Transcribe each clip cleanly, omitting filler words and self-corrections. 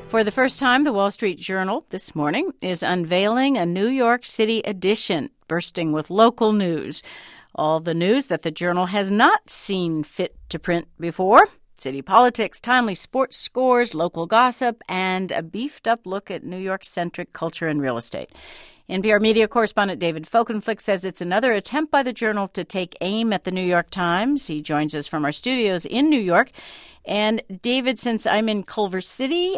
For the first time, the Wall Street Journal this morning is unveiling a New York City edition, bursting with local news. All the news that the Journal has not seen fit to print before. City politics, timely sports scores, local gossip, and a beefed-up look at New York-centric culture and real estate. NPR media correspondent David Folkenflik says it's another attempt by the Journal to take aim at the New York Times. He joins us from our studios in New York. And David, since I'm in Culver City,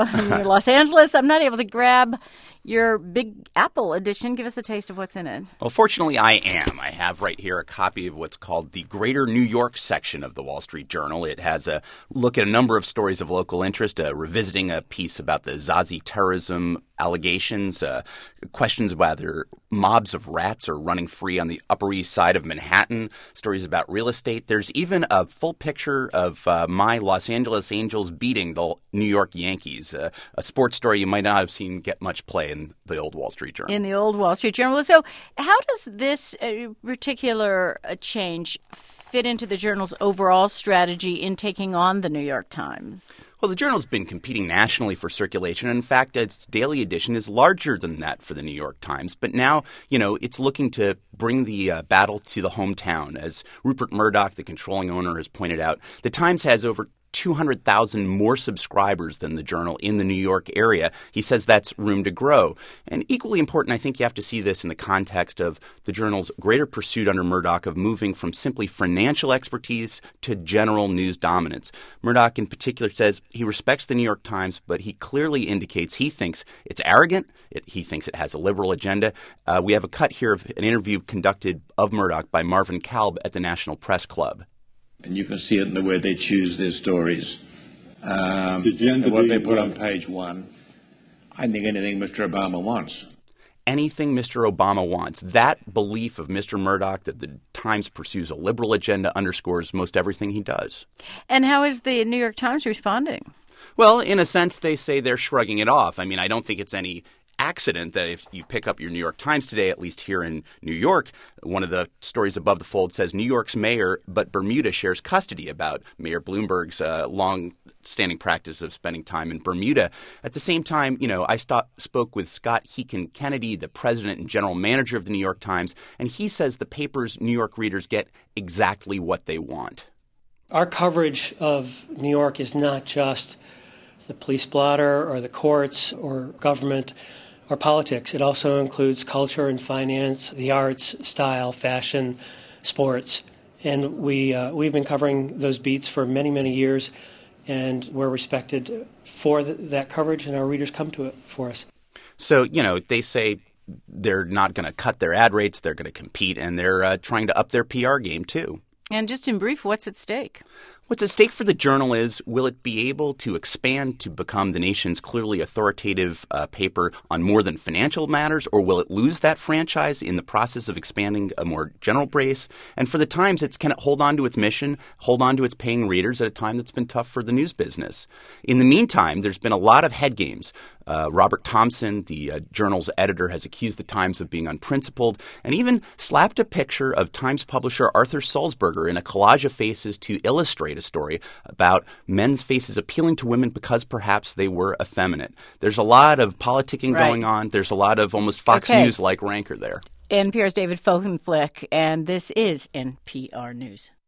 Los Angeles, I'm not able to grab your Big Apple edition. Give us a taste of what's in it. Well, fortunately, I am. I have right here a copy of what's called the Greater New York section of the Wall Street Journal. It has a look at a number of stories of local interest, revisiting a piece about the Zazi terrorism allegations, questions whether mobs of rats are running free on the Upper East Side of Manhattan, stories about real estate. There's even a full picture of my Los Angeles Angels beating the New York Yankees, a sports story you might not have seen get much play in the old Wall Street Journal. In the old Wall Street Journal. So how does this particular change fit into the Journal's overall strategy in taking on the New York Times? Well, the Journal's been competing nationally for circulation. In fact, its daily edition is larger than that for the New York Times. But now, it's looking to bring the battle to the hometown. As Rupert Murdoch, the controlling owner, has pointed out, the Times has over 200,000 more subscribers than the Journal in the New York area. He says that's room to grow. And equally important, I think you have to see this in the context of the Journal's greater pursuit under Murdoch of moving from simply financial expertise to general news dominance. Murdoch in particular says he respects the New York Times, but he clearly indicates he thinks it's arrogant. He thinks it has a liberal agenda. We have a cut here of an interview conducted of Murdoch by Marvin Kalb at the National Press Club. And you can see it in the way they choose their stories. What they put on page one. I think anything Mr. Obama wants. Anything Mr. Obama wants. That belief of Mr. Murdoch that the Times pursues a liberal agenda underscores most everything he does. And how is the New York Times responding? Well, in a sense, they say they're shrugging it off. I mean, I don't think it's any accident that if you pick up your New York Times today, at least here in New York, one of the stories above the fold says New York's mayor, but Bermuda shares custody, about Mayor Bloomberg's long-standing practice of spending time in Bermuda. At the same time, I spoke with Scott Heekin Kennedy, the president and general manager of the New York Times, and he says the paper's New York readers get exactly what they want. Our coverage of New York is not just the police blotter or the courts or government or politics. It also includes culture and finance, the arts, style, fashion, sports. And we've been covering those beats for many, many years, and we're respected for that coverage, and our readers come to it for us. So, they say they're not going to cut their ad rates, they're going to compete, and they're trying to up their PR game, too. And just in brief, what's at stake? What's at stake for the Journal is, will it be able to expand to become the nation's clearly authoritative paper on more than financial matters, or will it lose that franchise in the process of expanding a more general base? And for the Times, can it hold on to its mission, hold on to its paying readers at a time that's been tough for the news business? In the meantime, there's been a lot of head games. Robert Thompson, the Journal's editor, has accused the Times of being unprincipled and even slapped a picture of Times publisher Arthur Sulzberger in a collage of faces to illustrate a story about men's faces appealing to women because perhaps they were effeminate. There's a lot of politicking going on. There's a lot of almost Fox News-like rancor there. NPR's David Folkenflik, and this is NPR News.